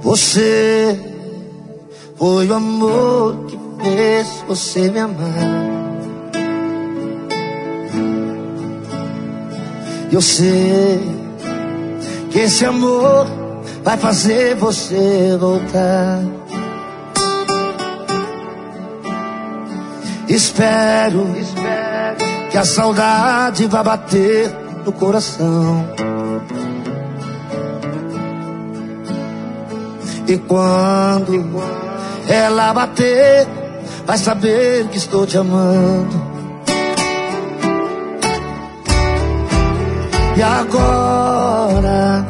Você foi o amor que fez você me amar. Eu sei que esse amor vai fazer você voltar. Espero que a saudade vá bater no coração. E quando ela bater, vai saber que estou te amando. E agora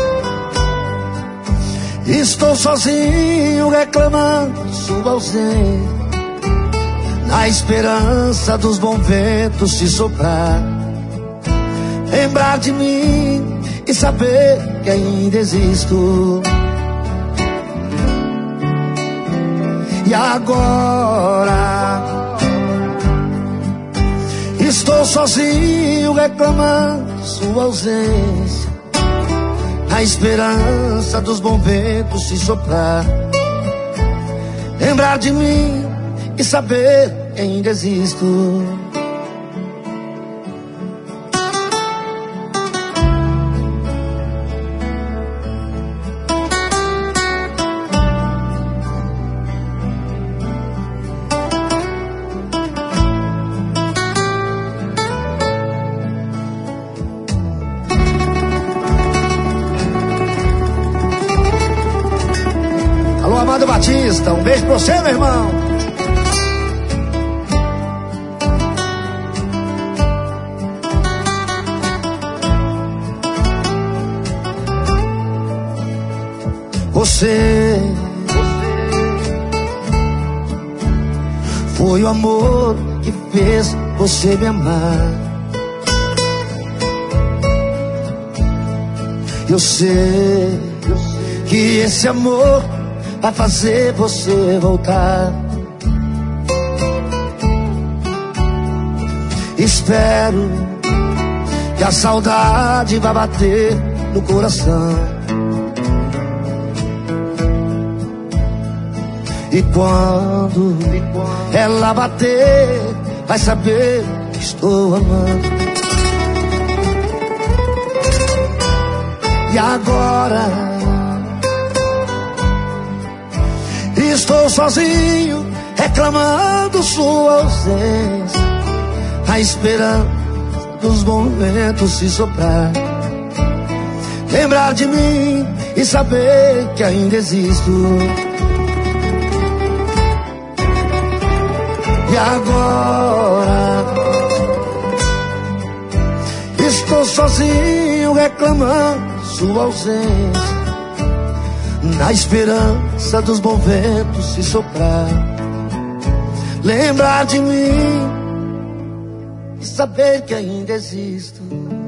estou sozinho reclamando sua ausência, na esperança dos bons ventos se soprar, lembrar de mim e saber que ainda existo. E agora estou sozinho reclamando sua ausência, na esperança dos bons ventos se soprar, lembrar de mim e saber que ainda existo. Alô, Amado Batista, um beijo pra você, meu irmão. Você foi o amor que fez você me amar. Eu sei que esse amor vai fazer você voltar. Espero que a saudade vá bater no coração. E quando ela bater, vai saber que estou amando. E agora estou sozinho reclamando sua ausência, a esperança dos momentos se soprar, lembrar de mim e saber que ainda existo. E agora estou sozinho reclamando sua ausência, na esperança dos bons ventos se soprar, lembrar de mim e saber que ainda existo.